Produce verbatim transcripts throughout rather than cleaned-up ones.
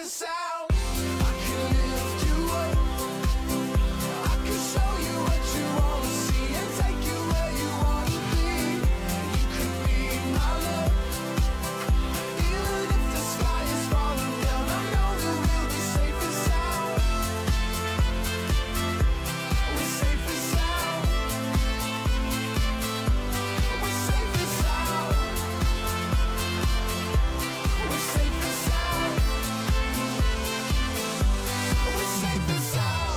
and sound. I can lift you up. I can show you what you wanna see and take you where you wanna be. You could be my love. Even if the sky is falling down, I know that we'll be safe and sound. We're safe and sound. We're safe and sound. We're safe and sound. We're safe and sound.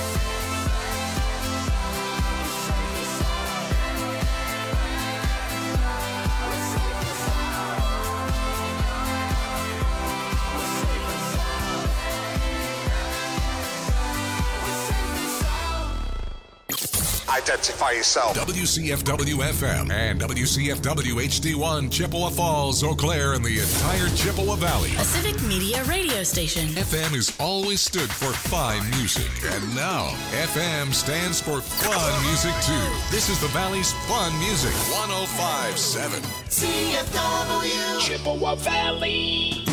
Identify yourself. W C F W F M and W C F W H D one, Chippewa Falls, Eau Claire, and the entire Chippewa Valley. A civic media radio station. F M has always stood for fine music, and now F M stands for fun music too. This is the Valley's fun music. one oh five point seven C F W Chippewa Valley.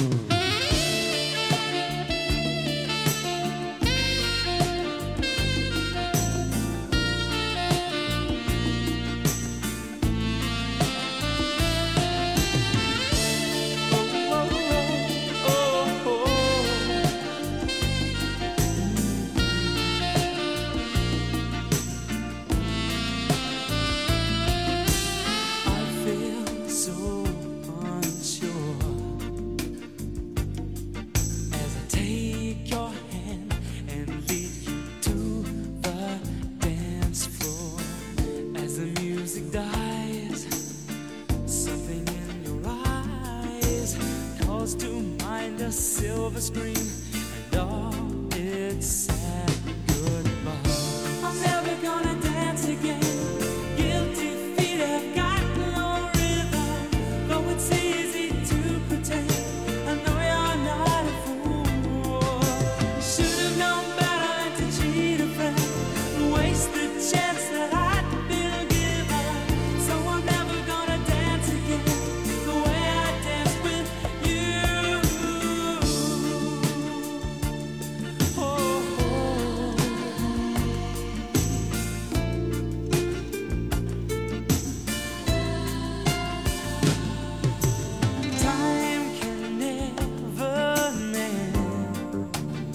I feel so unsure as I take your hand and lead you to the dance floor. As the music dies, something in your eyes calls to mind a silver screen and all its sad goodbye. I'm never gonna dance again. Guilty feet have got no rhythm. Though it's easy to pretend, I know you're not a fool. You should have known better than to cheat a friend and waste the chance that I'd been given. So I'm never gonna dance again the way I danced with you. Oh, oh. Time can never mend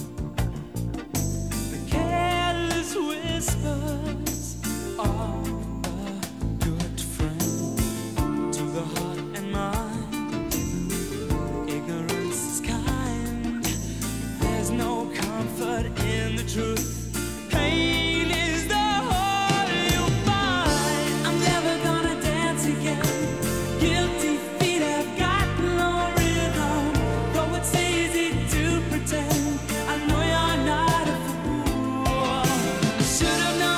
the careless whispers of a good friend to the heart and mind. Ignorance is kind. There's no comfort in the truth. Pain is the whole you'll find. I'm never gonna dance again. Guilty feet have got no rhythm. Though it's easy to pretend, I know you're not a fool. Should have known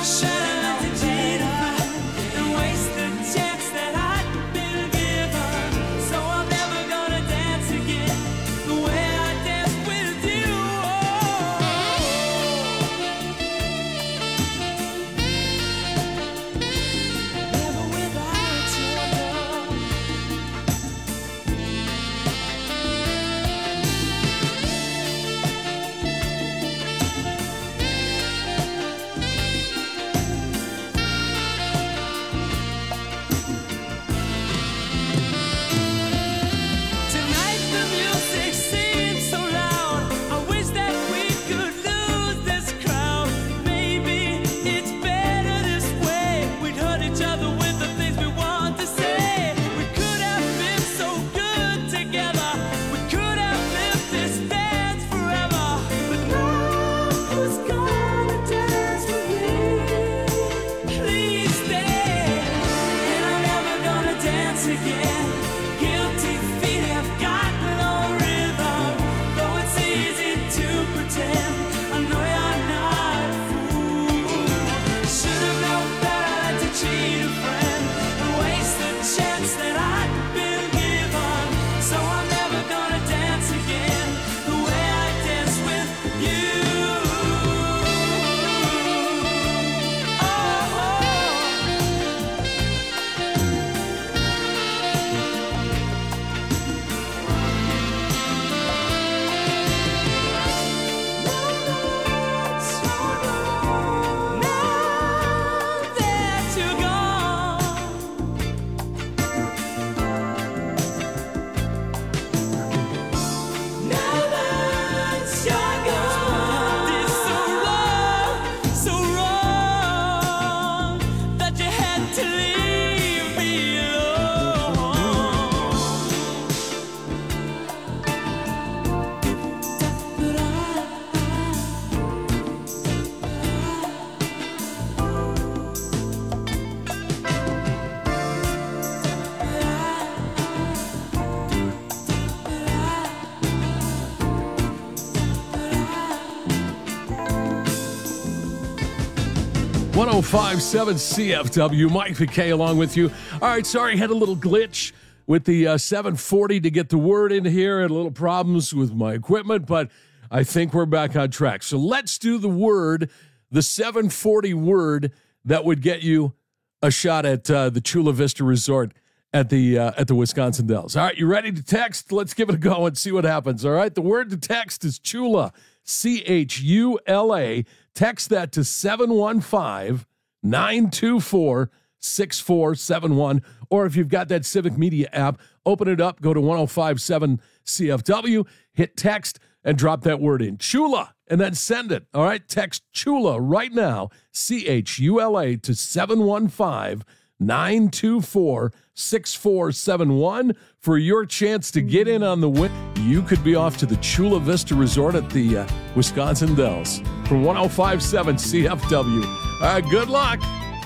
one oh five point seven C F W, Mike McKay along with you. All right, sorry, had a little glitch with the uh, seven forty to get the word in here, and a little problems with my equipment, but I think we're back on track. So let's do the word, the seven forty word that would get you a shot at uh, the Chula Vista Resort at the uh, at the Wisconsin Dells. All right, you ready to text? Let's give it a go and see what happens. All right, the word to text is Chula, C H U L A. Text that to seven one five, nine two four, six four seven one. Or if you've got that Civic Media app, open it up, go to one oh five point seven C F W, hit text, and drop that word in. Chula, and then send it. All right, text Chula right now, C H U L A, to seven one five, nine two four, six four seven one for your chance to get in on the win. You could be off to the Chula Vista Resort at the uh, Wisconsin Dells from one oh five point seven C F W. All right, good luck.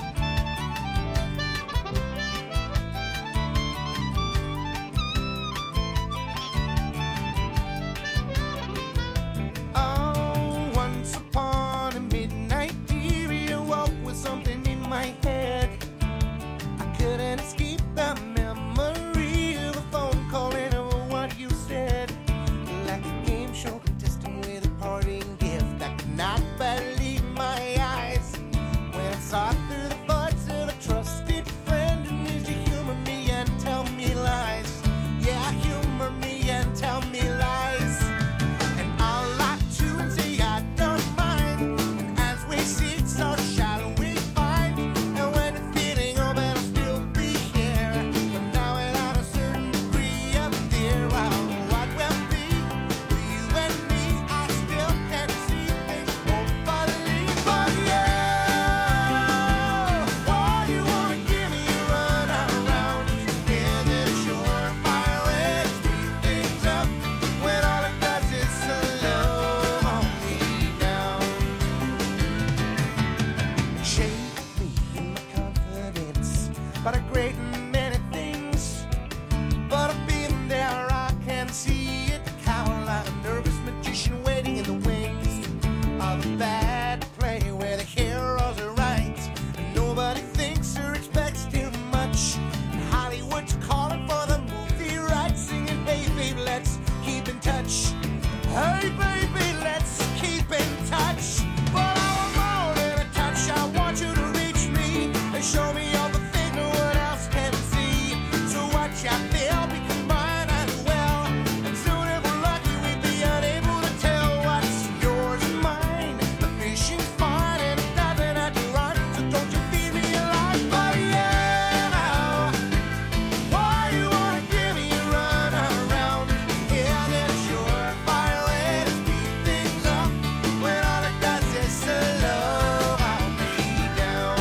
Oh, once upon a midnight dear, you woke with something in my head. I couldn't escape the memory of a phone call and of what you said. Like a game show contestant with a parting gift. I could not believe my eyes when I saw through the voice of a trusted friend. And did you humor me and tell me lies? Yeah, humor me and tell me lies. And I'll lie to and say I don't mind. And as we sit, so shall we find. And when it's feeling over, I'll still be here. But now without a certain degree of fear, well, what will be for you and me? I still can't see things hopefully for you. Why you wanna give me a run around? Is it a surefire way to speed things up when all it does is slow me down? Shake me in my confidence about a great many things, but I've been there, I can see it. Cower like a nervous magician waiting in the wings of a bad play where the heroes are right and nobody thinks or expects too much. And Hollywood's calling for the movie rights, singing, hey baby, let's keep in touch. Hey baby, let's keep in touch. But I want more than a touch. I want you to reach me and show me all the things no one else can see. So watch I feel become mine as well. And soon if we're lucky, we'd be unable to tell what's yours and mine. The fishing's fine and it doesn't have to run. So don't you feed me alive, but yeah. Why you wanna give me a run around? Yeah, that's a surefire way to speed things up when all it does is slow me down.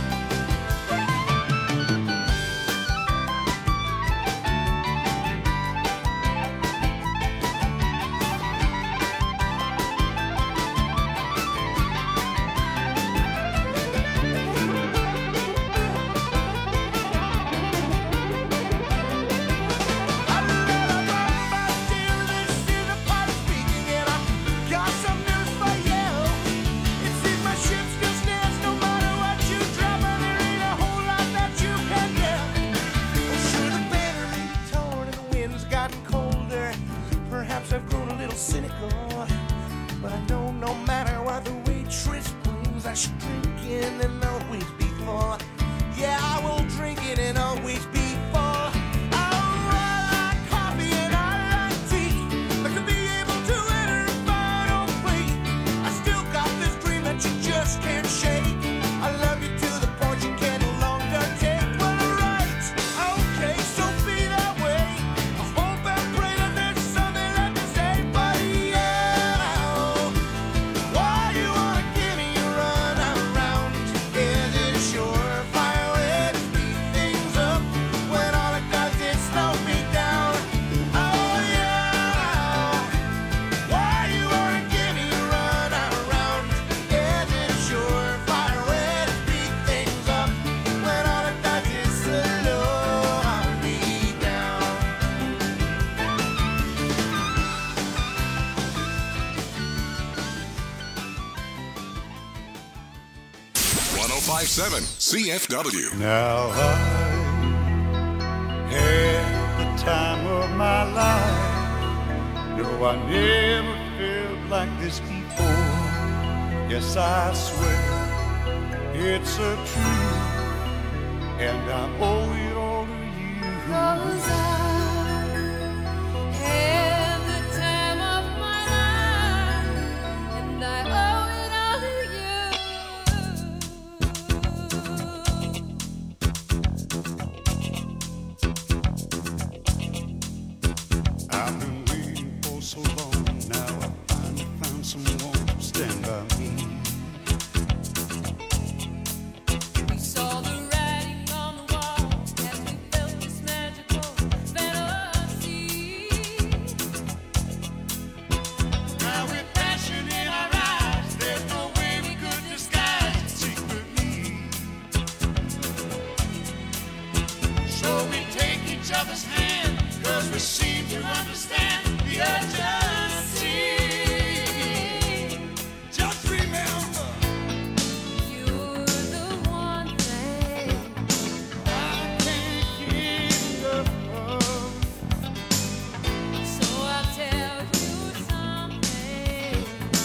I never thought about you. This is a part of speaking, and I got some news for you. It seems my ship still stands no matter what you drop, and there ain't a whole lot that you can do. Oh, sure, the banner may be torn and the wind's gotten colder. Perhaps I've grown a little cynical, but I know no matter what the waitress brings, I should drink it and always be full. Yeah, I will drink it and always be full. Oh, I like coffee and I like tea. But to be able to enter a final plea, I still got this dream that you just can't shake. I love you to the point you can no longer take. Well, alright, okay, so be that way. I hope and pray that there's something left to say, but yeah. Why you wanna give me a run around? Is it a surefire way to speed things up one oh five point seven C F W. Now I had the time of my life. No, I never felt like this before. Yes, I swear it's a truth, and I owe it all to you. 'Cause I had the time of my life, and I owe it all to you. I've been waiting for so long. Now I finally found someone to stand by me. We saw the writing on the wall as we felt this magical fantasy. Now with passion in our eyes, there's no way we could disguise it secretly. So we take each other's hand, 'cause we seem to understand the urgency. Just remember, You're the one thing I can't get enough of. So I'll tell you something.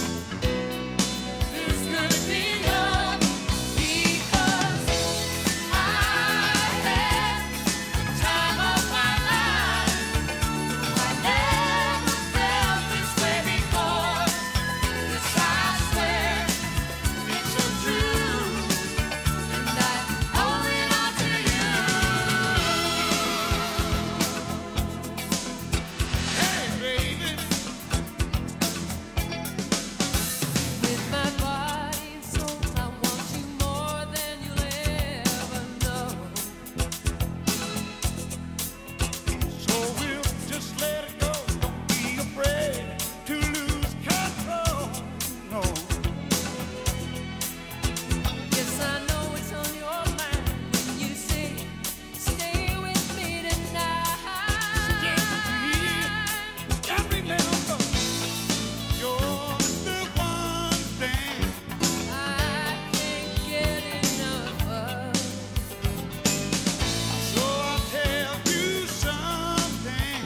This could be love, Because I had the time of my life. I never felt this way before. Yes, I swear it's a truth, and I owe it all to you. hey baby. With my body and soul, I want you more than you'll ever know. So we'll just let it go. Don't be afraid to lose control. No. Yes, I know it's on your mind when you say, stay with me tonight. And remember, you're the one thing I can't get enough of. So I'll tell you something.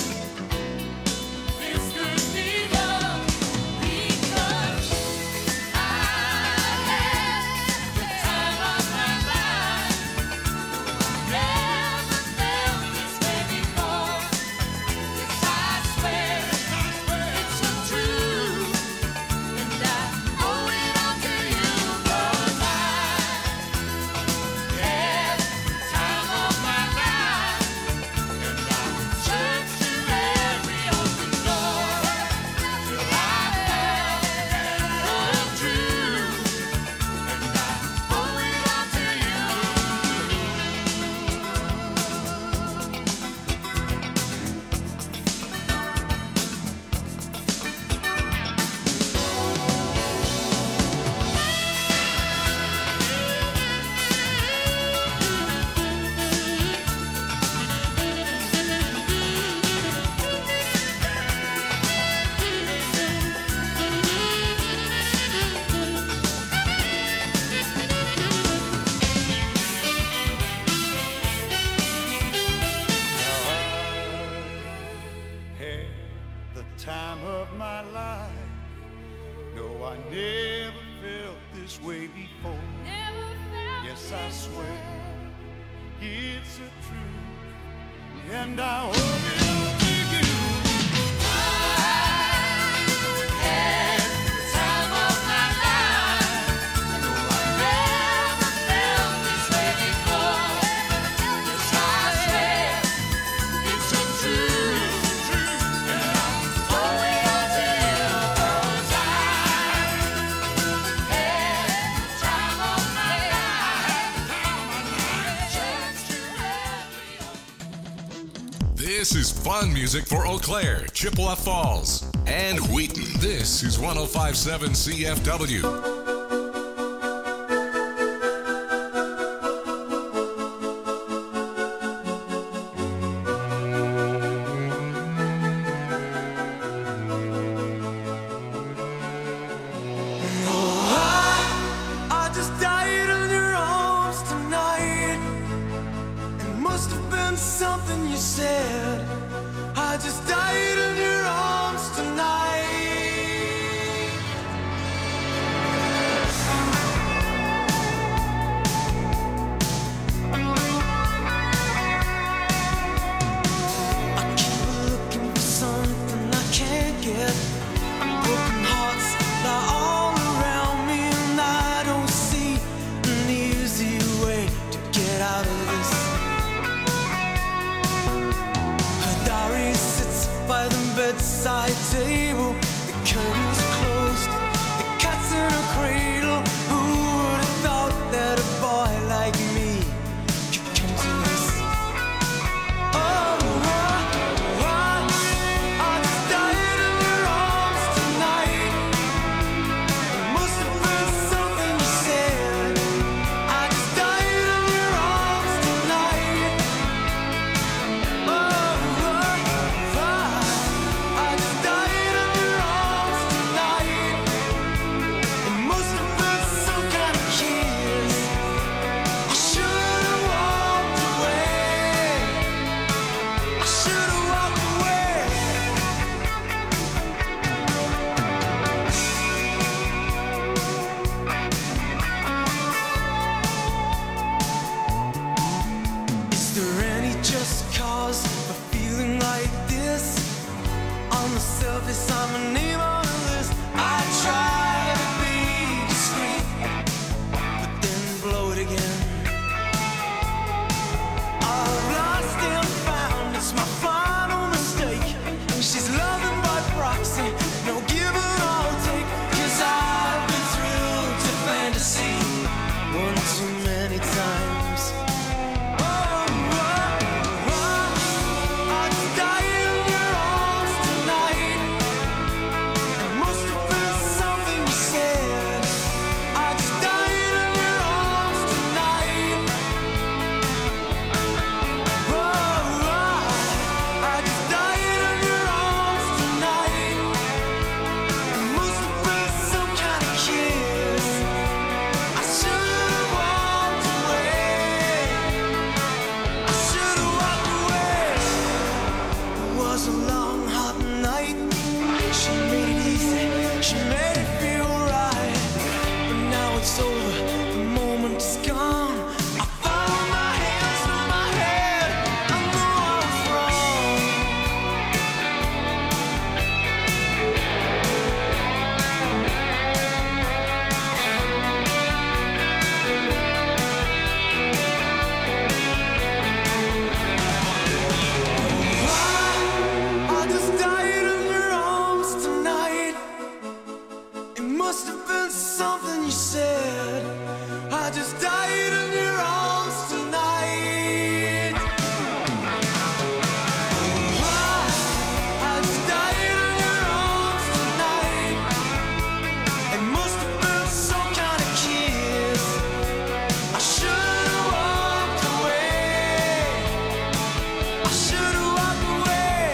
This could be love because I had the time of my life. Never felt this way before. Yes, I swear it's a truth, and I owe it all to you. 'Cause I had the time of my life, and I searched to every open door till I found the truth, and I owe it all to you. Had the time of my life. No, I never felt this way before. Never felt Yes, I swear it's a truth, and I owe it all to you. had the time of my life. No, I never felt this way before. Yes, I swear it's a truth, and I owe it all to you. 'Cause I had the time of my life. Church to every This is fun music for Eau Claire, Chippewa Falls, and Wheaton. This is one oh five point seven C F W. I just died something you said. I just died in your arms tonight. I keep looking for something I can't get. Broken hearts lie all around me, and I don't see an easy way to get out of this. Her diary sits by the bedside table. The curtains are closed, the cat's in a cradle. Who would have thought that a boy like me could come to this? Oh, I, I, I just died in your arms tonight. It must have been something you said. I just died in your arms tonight. Oh, I, I just died in your arms tonight. It must have been some kind of kiss. I should have walked away. I should have walked away. Is there any just cause for feeling like this? On the surface, I'm a name on a list. I try to be discreet, but then blow it again. I've lost and found, it's my final mistake. She's loving by proxy, no give and all take. Cause I've been thrilled to fantasy one too many times. Oh, I, I, I just died in your arms tonight. It must have been something you said. I just died in your arms tonight. Oh, I, I just died in your arms tonight. It must have been some kind of kiss. I should have walked away. I should have walked away. It was a long, hot night. She made it easy. She made it feel right. But now it's over. The moment is gone. I found my hands on my head. I know I was wrong. I just died in your arms tonight. It must have been something you said. I just died in your arms tonight. I just died in your arms tonight. It must have been some kind of kiss. I should have walked away. I should have walked away.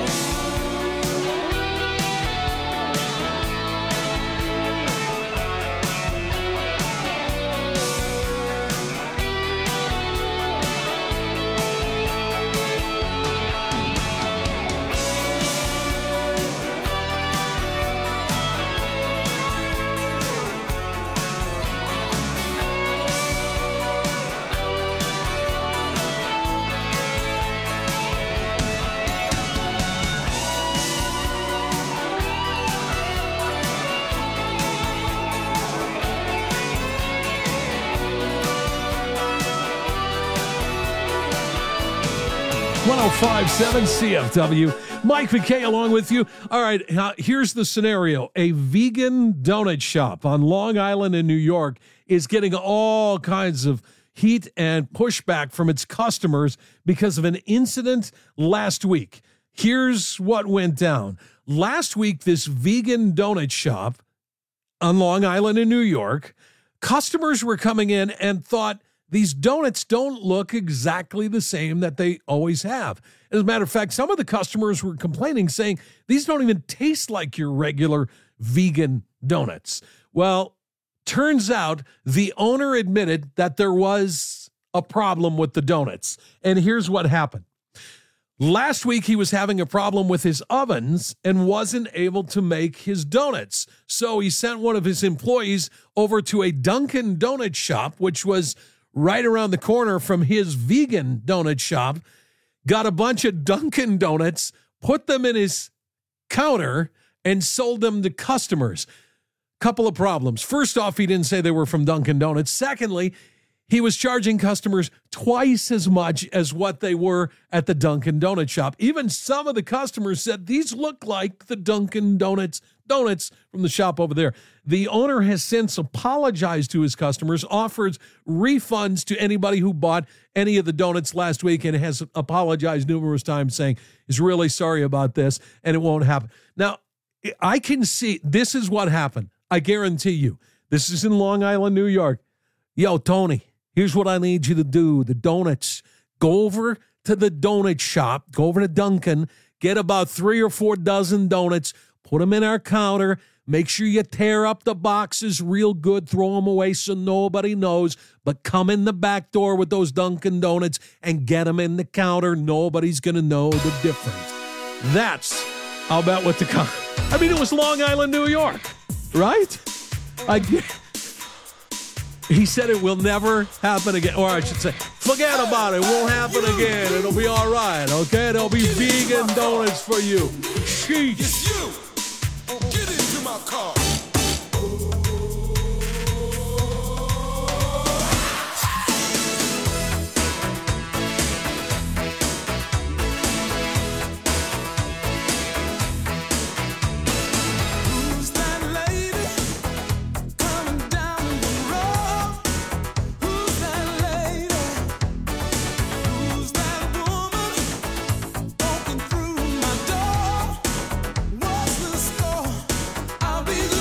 one oh five point seven C F W. Mike McKay along with you. All right, uh, here's the scenario. A vegan donut shop on Long Island in New York is getting all kinds of heat and pushback from its customers because of an incident last week. Here's what went down. Last week, this vegan donut shop on Long Island in New York, customers were coming in and thought these donuts don't look exactly the same that they always have. As a matter of fact, some of the customers were complaining, saying these don't even taste like your regular vegan donuts. Well, turns out the owner admitted that there was a problem with the donuts. And here's what happened. Last week, he was having a problem with his ovens and wasn't able to make his donuts. So he sent one of his employees over to a Dunkin' Donut shop, which was right around the corner from his vegan donut shop, got a bunch of Dunkin' Donuts, put them in his counter, and sold them to customers. Couple of problems. First off, he didn't say they were from Dunkin' Donuts. Secondly, he was charging customers twice as much as what they were at the Dunkin' Donut shop. Even some of the customers said, these look like the Dunkin' Donuts donuts from the shop over there. The owner has since apologized to his customers, offers refunds to anybody who bought any of the donuts last week, and has apologized numerous times, saying he's really sorry about this and it won't happen. Now, I can see this is what happened. I guarantee you. This is in Long Island, New York. Yo, Tony, here's what I need you to do. The donuts. Go over to the donut shop. Go over to Dunkin'. Get about three or four dozen donuts. Put them in our counter. Make sure you tear up the boxes real good. Throw them away so nobody knows. But come in the back door with those Dunkin' Donuts and get them in the counter. Nobody's going to know the difference. That's, I'll bet what the counter. I mean, it was Long Island, New York, right? I get. He said it will never happen again. Or I should say, forget about it. It won't happen again. It'll be all right, okay? There'll be vegan donuts for you. Sheesh. It's you. Get into my car. I'll be the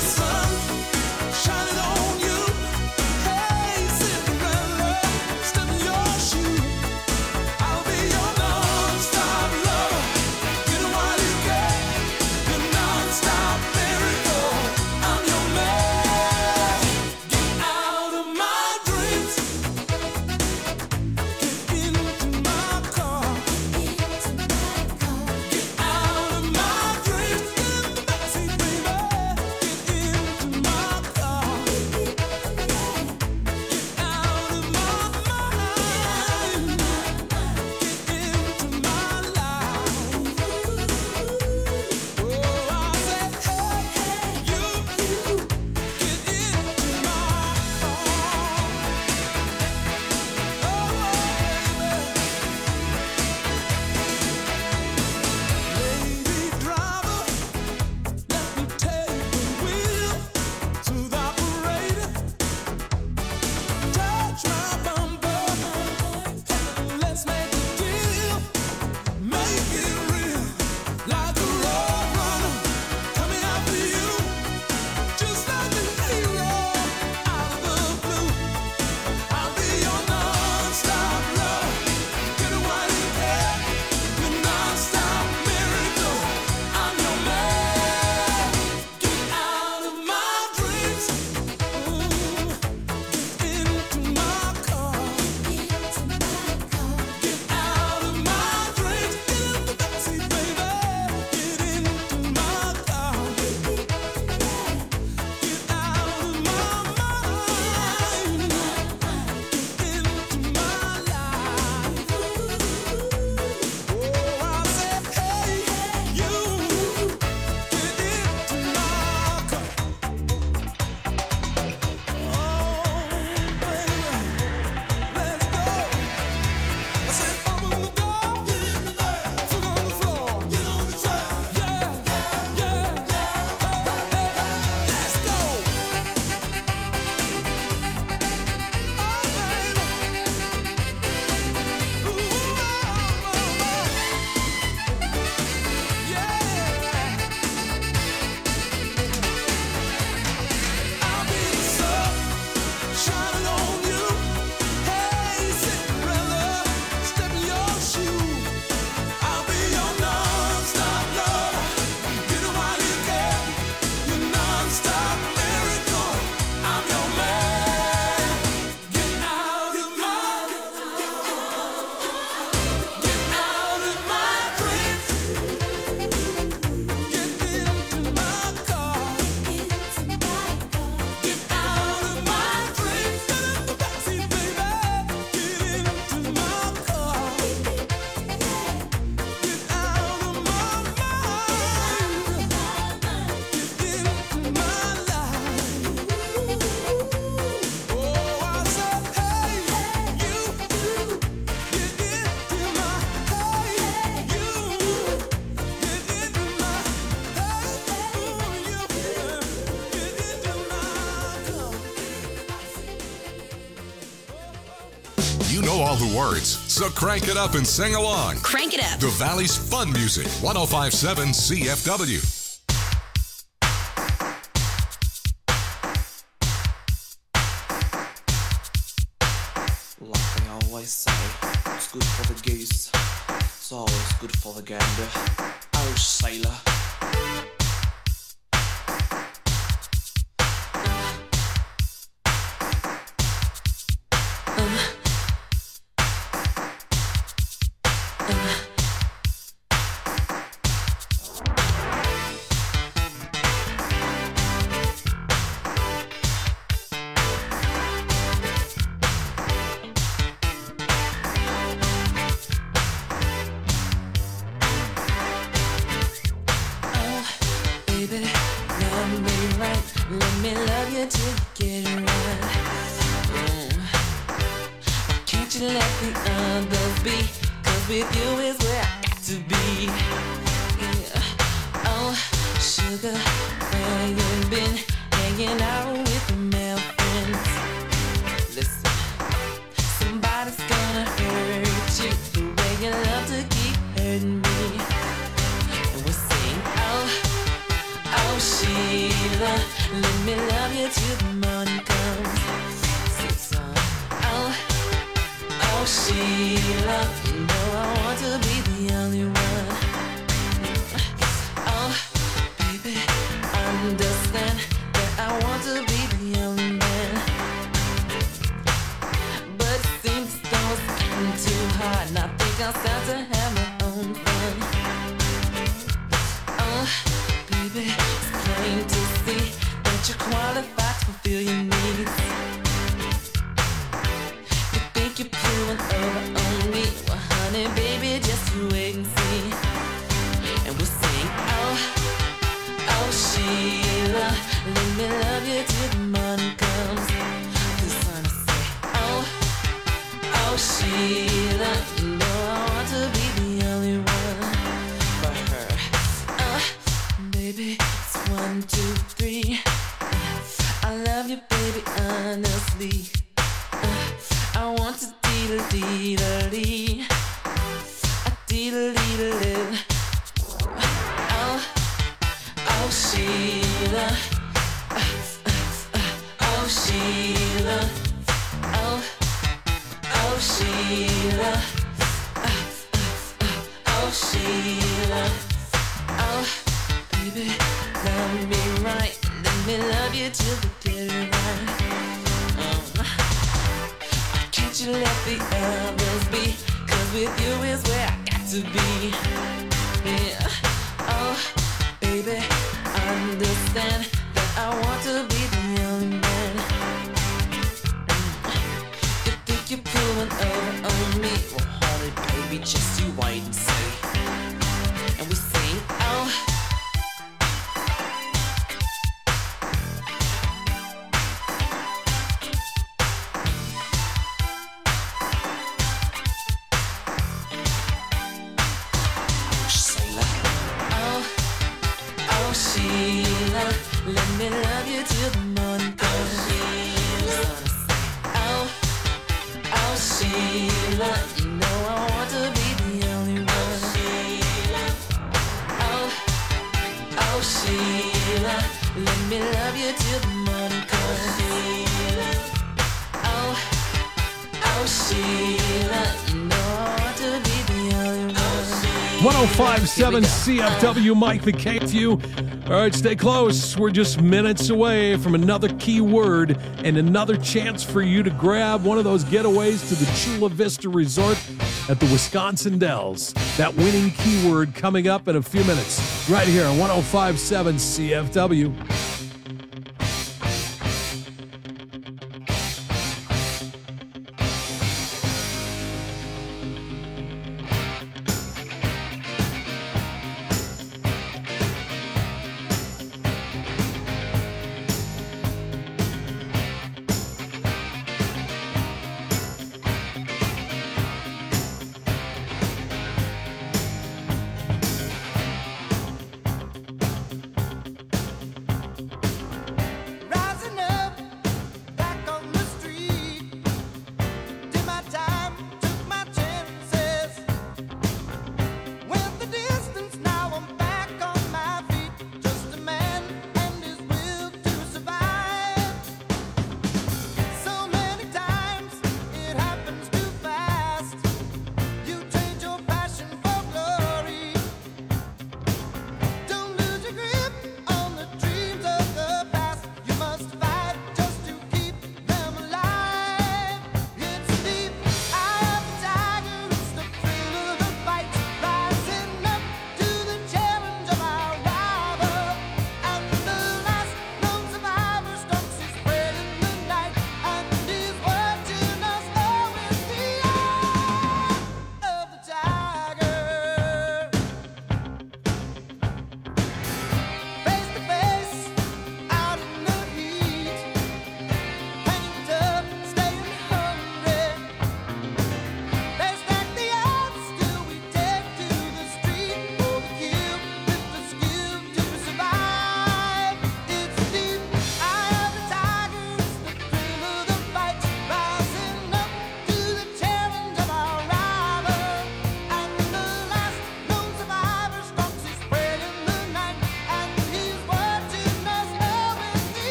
You know all the words, so crank it up and sing along. Crank it up. The Valley's Fun Music, one oh five point seven C F W. Like they always say, it's good for the goose, it's always good for the gander. Oh, sailor. one oh five point seven C F W, Mike McKay with you. All right, stay close. We're just minutes away from another keyword and another chance for you to grab one of those getaways to the Chula Vista Resort at the Wisconsin Dells. That winning keyword coming up in a few minutes right here on one oh five point seven C F W.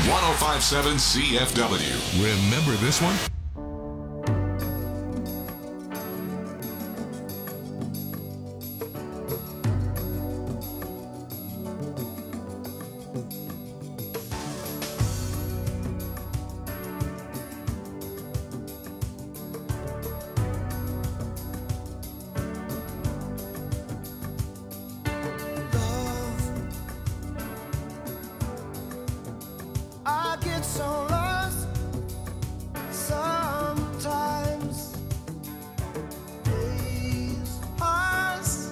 one oh five point seven C F W. Remember this one? I get so lost sometimes. Days pass,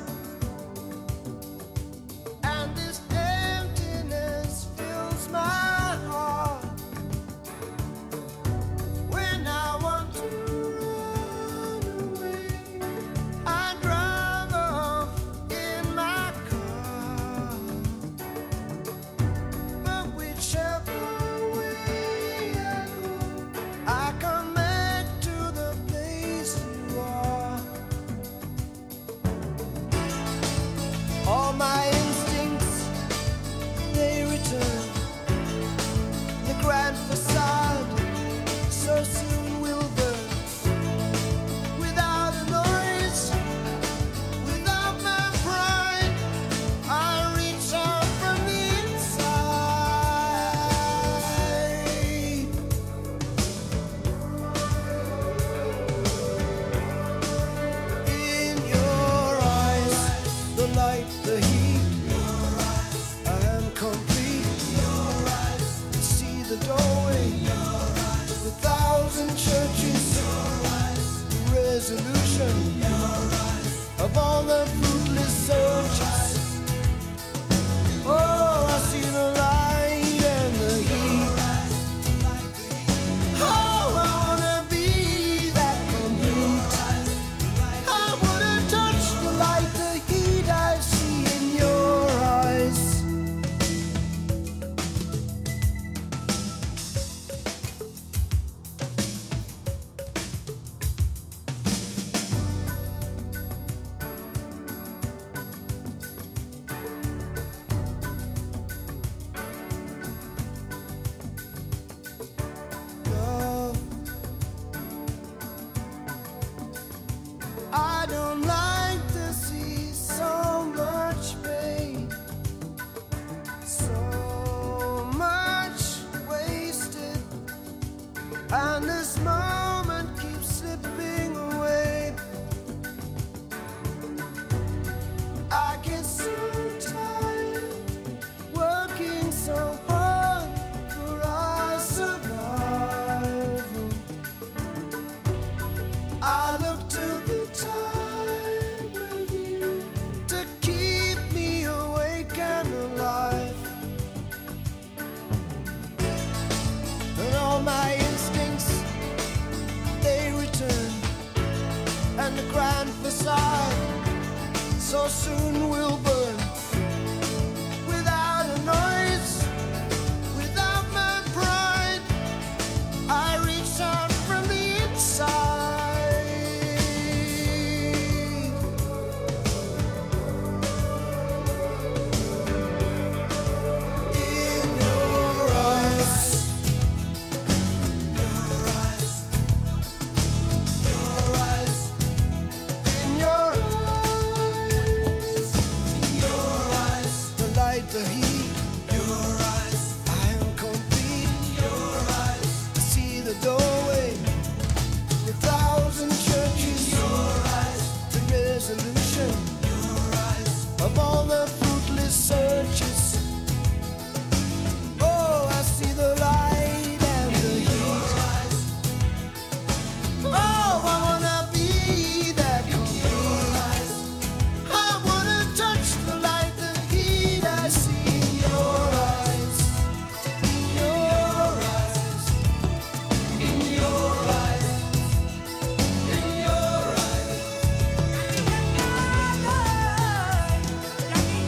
and this emptiness fills my heart. When I want to run away, I drive off in my car. But whichever I come back to the place you are. All my instincts, they return. The grand facade so soon will burn. Without a noise, without my pride, I reach out from the inside. In your eyes, the light, the heat. I am complete. See the doorway. The thousand churches. The resolution of all the fruitless searches. Oh, I see the light and the heat. Oh, I wanna be that complete. I wanna touch the light, the heat I see in your eyes. Love, I don't like to see so much pain, so much wasted, and this moment keeps slipping away. I get so tired working so hard for our survival. I look to the time with you to keep me awake and alive. And all my instincts, they return. And the grand facade so soon will burn. Without a noise, without my pride, I reach out from the inside. In your eyes, your eyes, your eyes, in your eyes, your eyes, the light, the heat, your eyes, I am complete, your eyes, I see the doorway, the thousand churches, your eyes, the resolution, your eyes, of all the fruitless searches. Oh, I see the light and the heat. Oh, I wanna be that complete. I wanna touch the light, the heat I see in your eyes. In your eyes. In your eyes. In your eyes.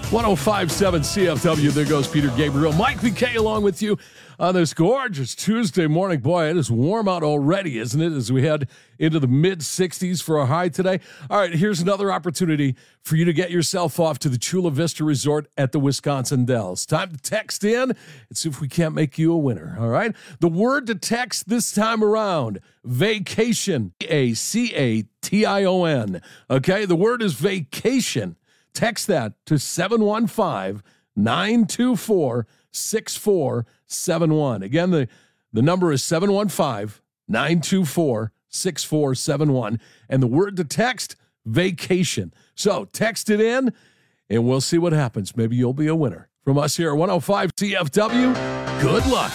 one oh five point seven C F W. There goes Peter Gabriel. Mike V K along with you on this gorgeous Tuesday morning. Boy, it is warm out already, isn't it, as we head into the mid sixties for a high today. All right, here's another opportunity for you to get yourself off to the Chula Vista Resort at the Wisconsin Dells. Time to text in and see if we can't make you a winner, all right? The word to text this time around, vacation, A C A T I O N, okay? The word is vacation. Text that to seven one five, nine two four, six four seven one. Again, the, the number is seven one five, nine two four, six four seven one. And the word to text, vacation. So text it in, and we'll see what happens. Maybe you'll be a winner. From us here at one oh five C F W, good luck.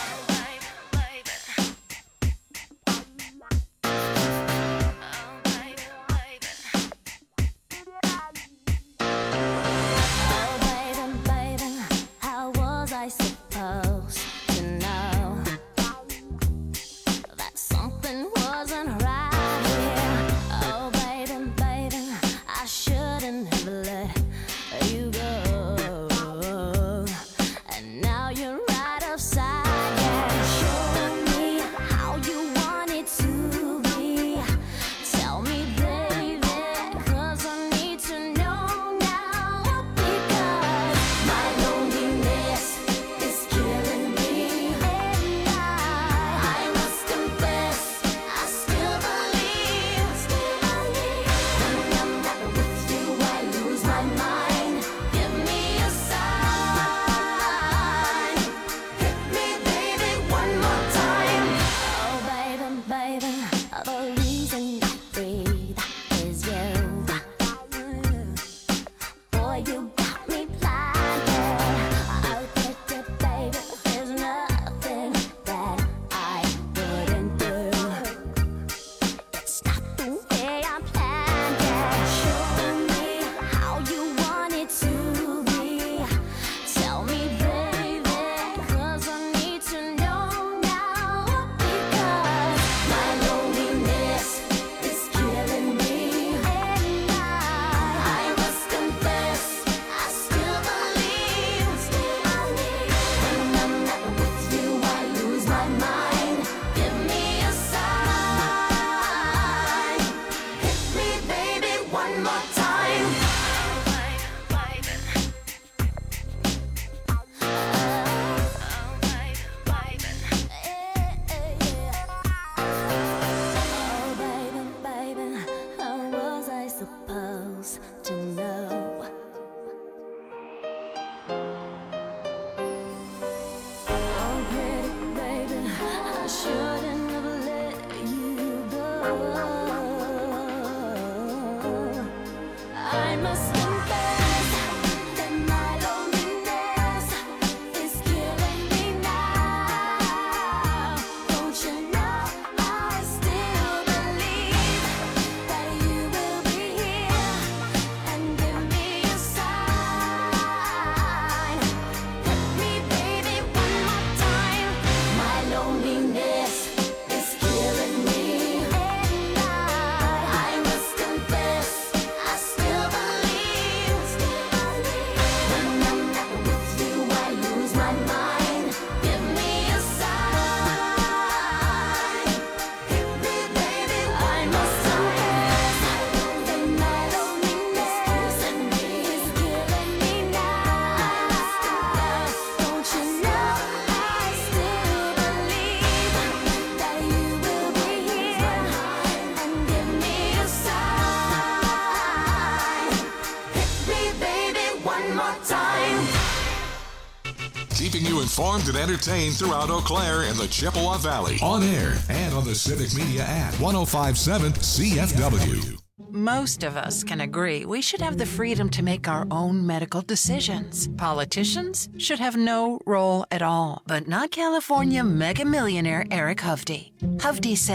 Keeping you informed and entertained throughout Eau Claire and the Chippewa Valley. On air and on the Civic Media app. one oh five point seven C F W. Most of us can agree we should have the freedom to make our own medical decisions. Politicians should have no role at all, but not California mega millionaire Eric Hovde. Hovde said,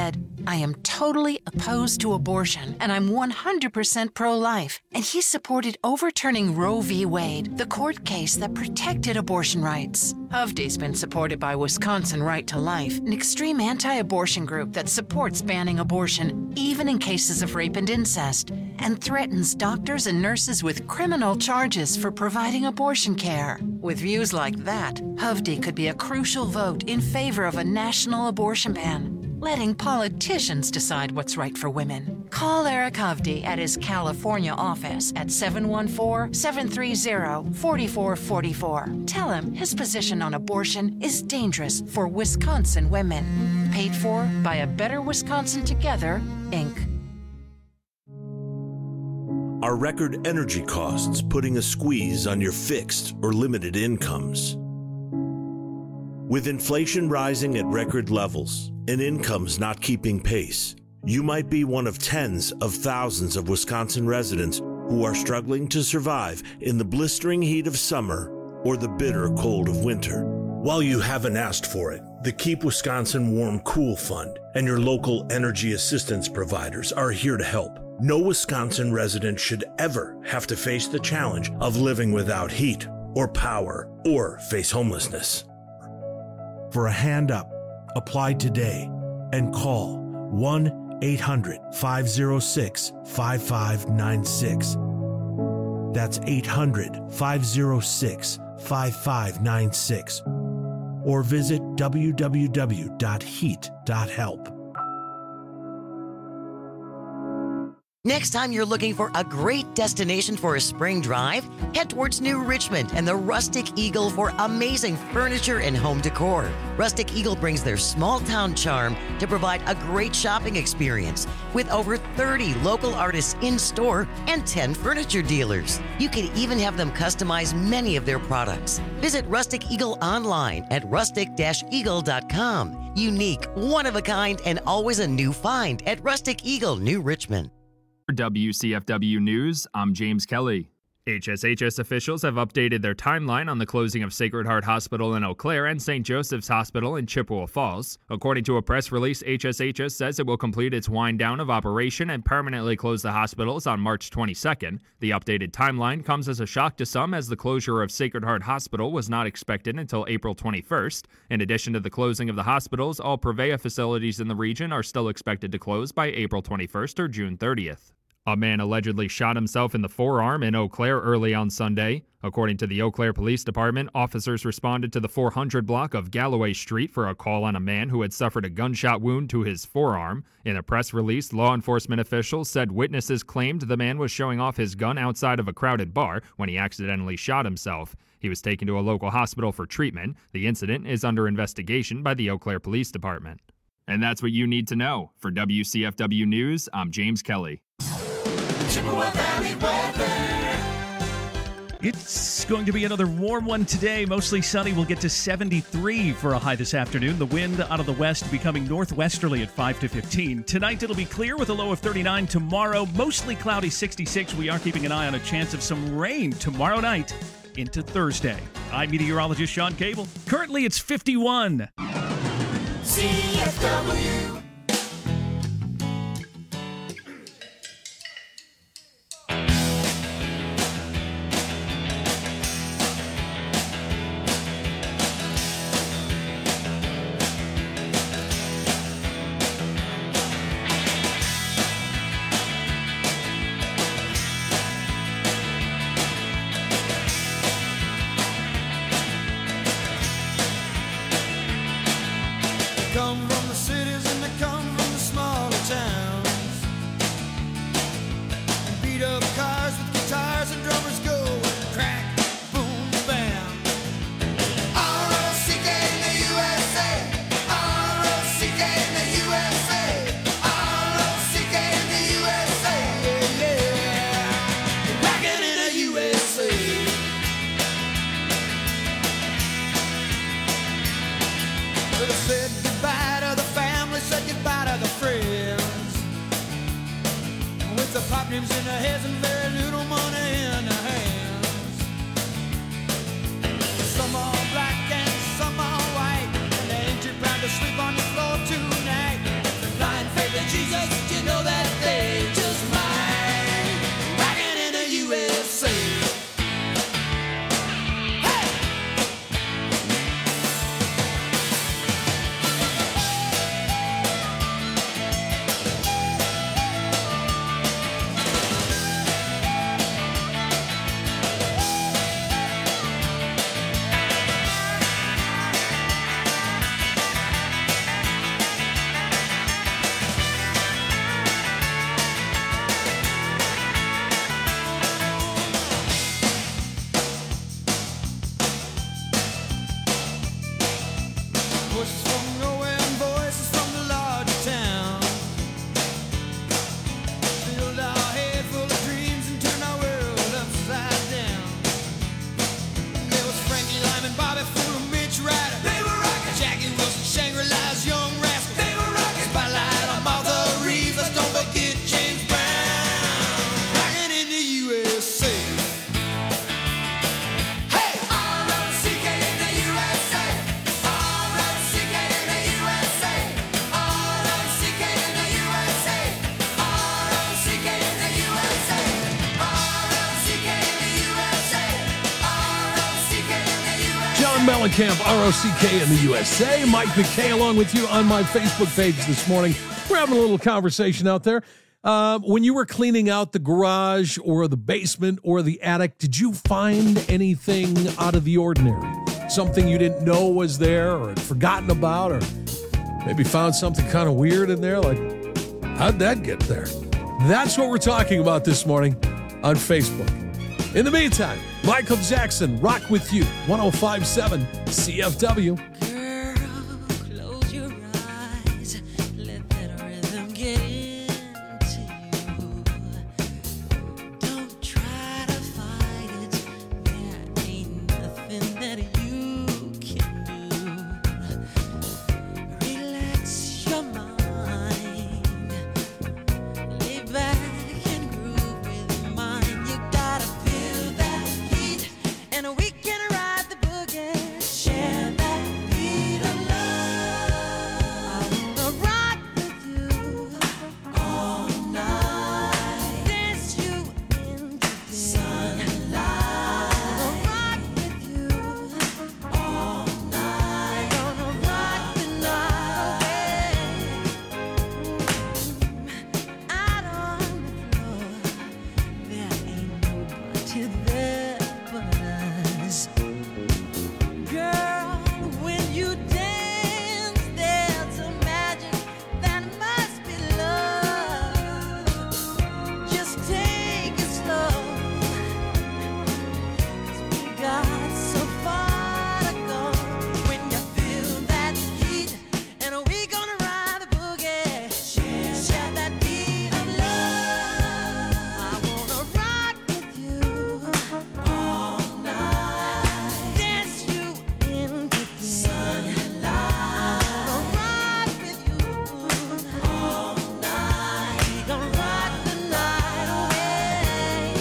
I am totally opposed to abortion, and I'm one hundred percent pro-life. And he supported overturning Roe v. Wade, the court case that protected abortion rights. Hovde's been supported by Wisconsin Right to Life, an extreme anti-abortion group that supports banning abortion, even in cases of rape and incest, and threatens doctors and nurses with criminal charges for providing abortion care. With views like that, Hovde could be a crucial vote in favor of a national abortion ban, letting politicians decide what's right for women. Call Eric Hovde at his California office at seven one four, seven three zero, four four four four. Tell him his position on abortion is dangerous for Wisconsin women. Paid for by A Better Wisconsin Together, Incorporated. Are record energy costs putting a squeeze on your fixed or limited incomes? With inflation rising at record levels and incomes not keeping pace, you might be one of tens of thousands of Wisconsin residents who are struggling to survive in the blistering heat of summer or the bitter cold of winter. While you haven't asked for it, the Keep Wisconsin Warm Cool Fund and your local energy assistance providers are here to help. No Wisconsin resident should ever have to face the challenge of living without heat or power or face homelessness. For a hand up, apply today and call one eight hundred, five oh six, five five nine six. That's eight hundred, five oh six, five five nine six. Or visit w w w dot heat dot help. Next time you're looking for a great destination for a spring drive, head towards New Richmond and the Rustic Eagle for amazing furniture and home decor. Rustic Eagle brings their small town charm to provide a great shopping experience with over thirty local artists in store and ten furniture dealers. You can even have them customize many of their products. Visit Rustic Eagle online at rustic eagle dot com. Unique, one of a kind, and always a new find at Rustic Eagle, New Richmond. For W C F W News, I'm James Kelly. H S H S officials have updated their timeline on the closing of Sacred Heart Hospital in Eau Claire and Saint Joseph's Hospital in Chippewa Falls. According to a press release, H S H S says it will complete its wind down of operation and permanently close the hospitals on March twenty-second. The updated timeline comes as a shock to some, as the closure of Sacred Heart Hospital was not expected until April twenty-first. In addition to the closing of the hospitals, all Prevea facilities in the region are still expected to close by April twenty-first or June thirtieth. A man allegedly shot himself in the forearm in Eau Claire early on Sunday. According to the Eau Claire Police Department, officers responded to the four hundred block of Galloway Street for a call on a man who had suffered a gunshot wound to his forearm. In a press release, law enforcement officials said witnesses claimed the man was showing off his gun outside of a crowded bar when he accidentally shot himself. He was taken to a local hospital for treatment. The incident is under investigation by the Eau Claire Police Department. And that's what you need to know. For W C F W News, I'm James Kelly. Chippewa Valley weather. It's going to be another warm one today. Mostly sunny. We'll get to seventy-three for a high this afternoon. The wind out of the west becoming northwesterly at five to fifteen. Tonight it'll be clear with a low of thirty-nine. Tomorrow, mostly cloudy, sixty-six. We are keeping an eye on a chance of some rain tomorrow night into Thursday. I'm meteorologist Sean Cable. Currently it's fifty-one. C F W. Said goodbye to the family, said goodbye to the friends. With the pop names in their heads and very little money in their hands. Some are black and some are white, and they ain't too proud to sleep on the floor tonight. Blind faith and Voices from nowhere and voices from the larger town. Filled our head full of dreams and turned our world upside down. There was Frankie Lyman, Bobby Fuller, Mitch Ryder. They were rocking. Jackie Wilson, Shangri-La's Young Rascals. They were rocking. Spotlight on Martha Reeves. Let's don't forget James Brown. Rocking in the U S A. Hey! R O C K in the U S A. R O C K in the U S A. R O C K in the U S A. R O C K in the U S A. R O C K in the U S A. R O C K in the U S A. John Mellencamp, R O C K in the U S A. Mike McKay along with you on my Facebook page this morning. We're having a little conversation out there. Uh, when you were cleaning out the garage or the basement or the attic, did you find anything out of the ordinary? Something you didn't know was there or had forgotten about, or maybe found something kind of weird in there? Like, how'd that get there? That's what we're talking about this morning on Facebook. In the meantime, Michael Jackson, Rock With You, one oh five point seven C F W. Close your eyes, let that rhythm get into you. Don't try to fight it, there ain't nothing that you can do. Relax your mind, lay back and groove with mine. You gotta feel that heat, and we can ride the boogie. Share that beat of love. I wanna rock with you all night. Dance you into the sunlight. I wanna rock with you all night. Gonna rock the night away. Out on the floor, there ain't nobody there but us. Girl, when you dance, there's a magic that must be love. Just take it slow, 'cause we got so far to go. When you feel that heat, and we gonna ride the boogie. Share that beat of love. I wanna rock with you all night. Dance you into the sunlight. I wanna rock with you all night. We gonna rock the night away.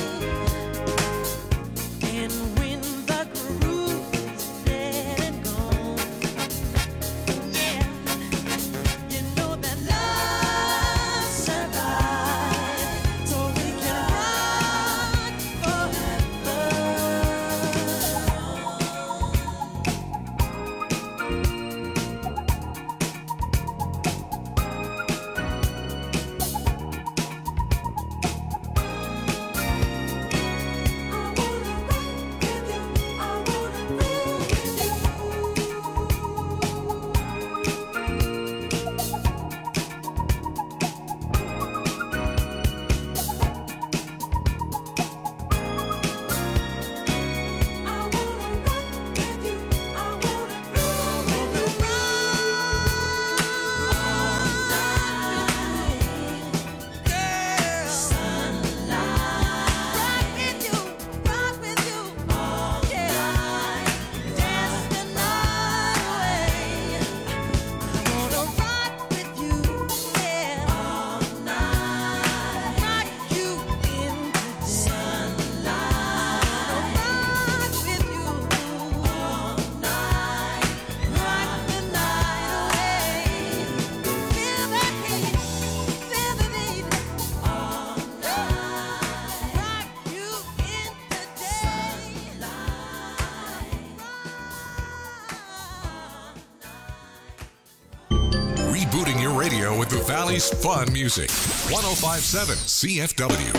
And when the groove is dead and gone, yeah, you know that love survives, so we can rock forever. Rebooting your radio with the Valley's fun music. one oh five point seven C F W.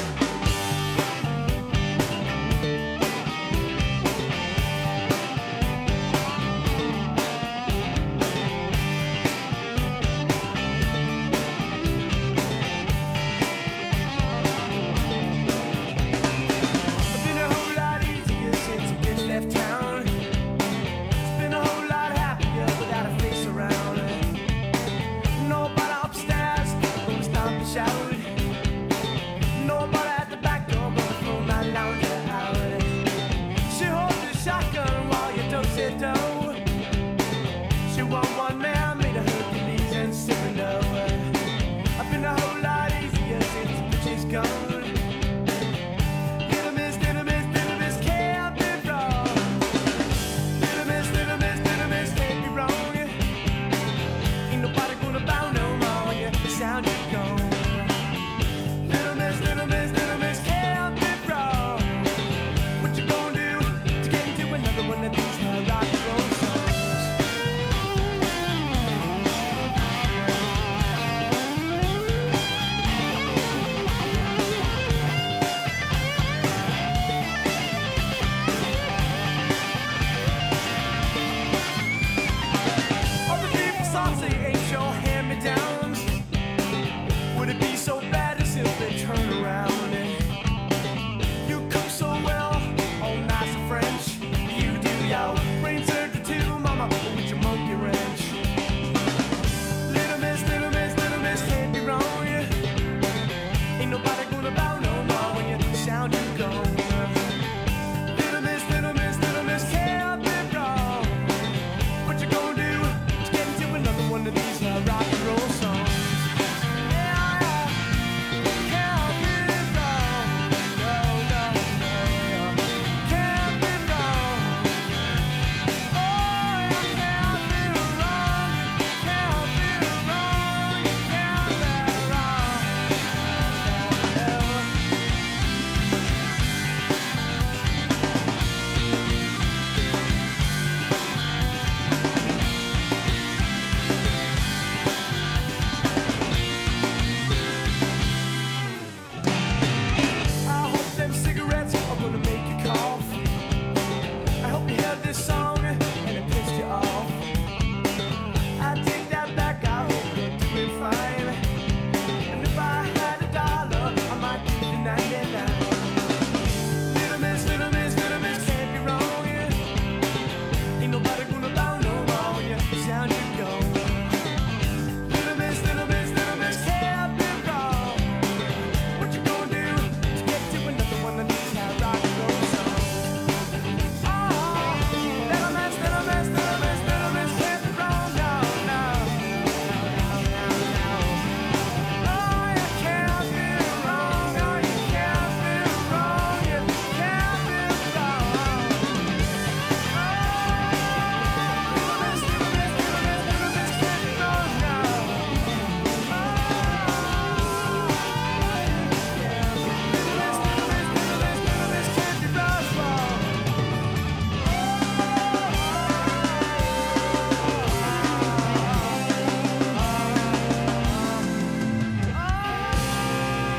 Been a whole lot easier since I've been left town. It's been a whole lot happier without a face around. are one man